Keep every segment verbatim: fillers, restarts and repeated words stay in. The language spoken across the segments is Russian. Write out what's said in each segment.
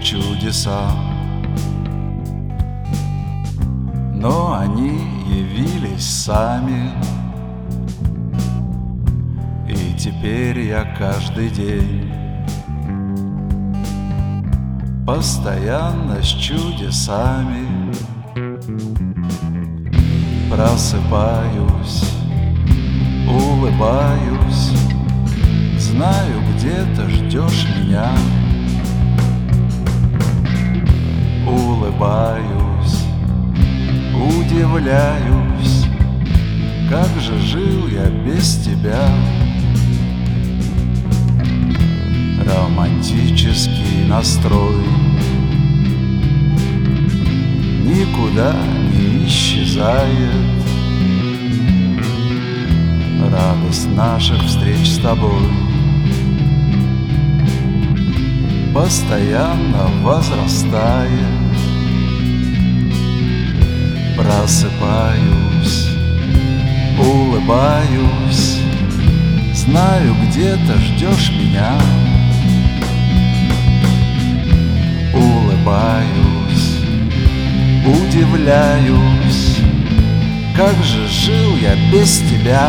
чудеса, но они явились сами. И теперь я каждый день постоянно с чудесами просыпаюсь, улыбаюсь, знаю, где-то ждешь меня. Улыбаюсь, удивляюсь, как же жил я без тебя. Романтический настрой никуда не исчезает. Радость наших встреч с тобой постоянно возрастает. Просыпаюсь, улыбаюсь, знаю, где-то ждешь меня. Улыбаюсь, удивляюсь, как же жил я без тебя.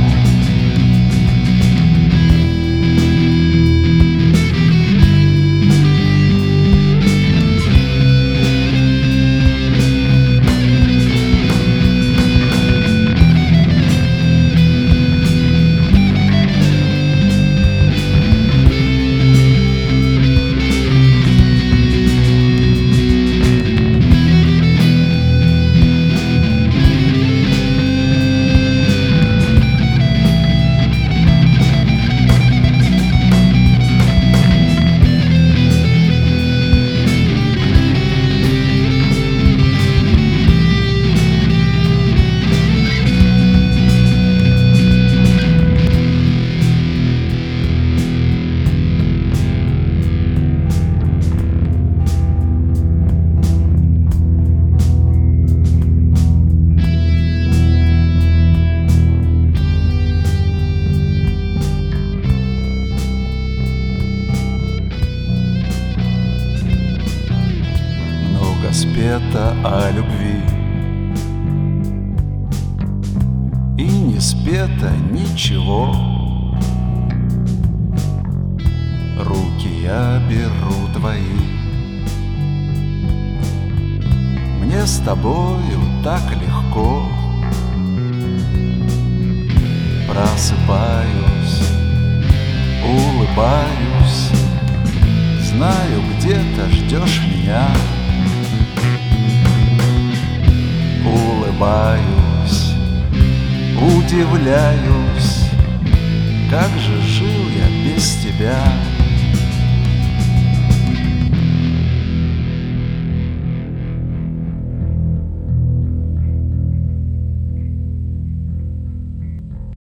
Спета о любви, и не спето ничего. Руки я беру твои, мне с тобою так легко. Просыпаюсь, улыбаюсь, знаю, где-то ждешь меня. Улыбаюсь, удивляюсь, как же жил я без